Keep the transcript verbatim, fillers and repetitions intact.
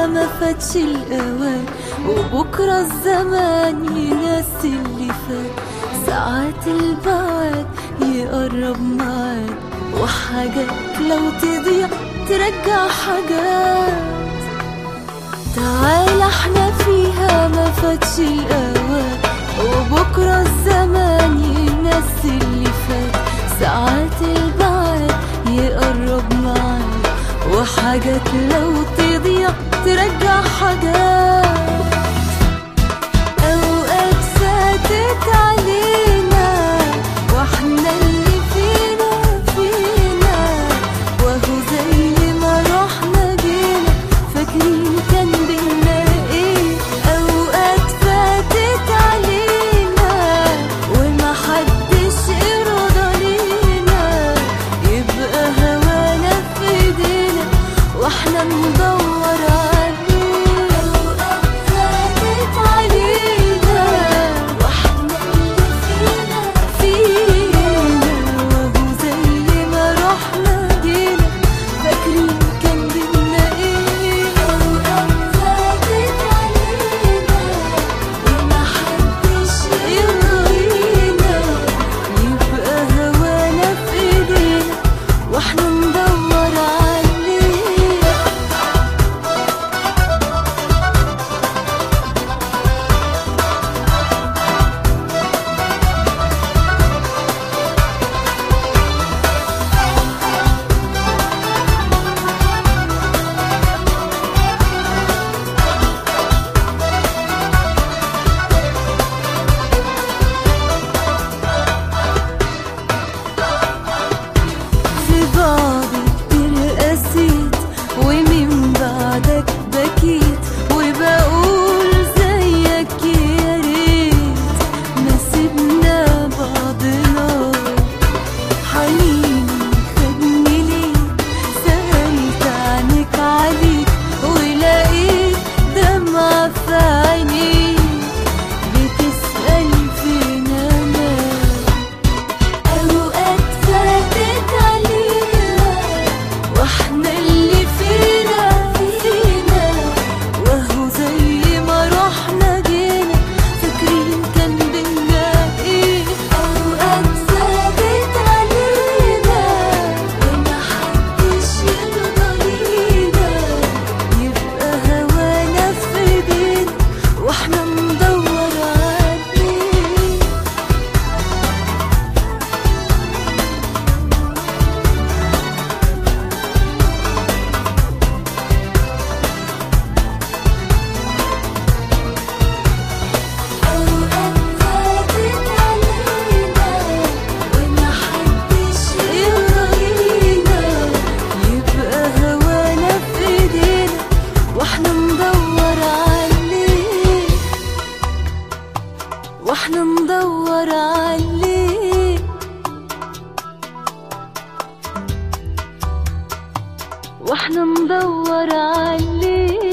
فيها ما فاتش الأوان، وبكرة الزمان ينسي اللي فات. ساعات البعد يقرب معاك، وحاجات لو تضيع ترجع حاجات. تعال احنا فيها ما فاتش الأوان، وبكرة الزمان ينسي اللي فات. ساعات البعد يقرب معاك، وحاجات لو تضيع ترجع حاجات. أوقات فاتت علينا واحنا اللي فينا فينا، وهو زي ما رحنا جينا فاكرين كان بينا ايه. أوقات فاتت علينا وما حدش يرضى لينا، يبقى هوانا في ايدينا واحنا ندور عليه. أوقات فاتت علينا واحنا اللي فينا فينا، وهو زي ما رحنا جينا فاكرين كان بينا ايه. أوقات فاتت علينا وما حدش يرضينا، يبقى هوانا في ايدينا واحنا ندور عليه. في بعضي كتير قسيت، ومن بعدك بكيت، وبقول زيك يا ريت ما سيبنا بعضنا. حنيني خدني ليك، سألت عنك عليك، ولقيت دمعة في عينيك بتسأل فين أنا. أوقات فاتت علينا واحنا اللي فينا فينا، وهو زي ما رحنا جينا فاكرين كان بينا ايه. أوقات فاتت علينا وما حدش يرضى لينا، يبقى هوانا في ايدينا واحنا ندور عليه. أوقات فاتت علينا وما حدش يرضينا، يبقى هوانا في ايدينا واحنا ندور عليه، واحنا ندور عليه، واحنا ندور عليه.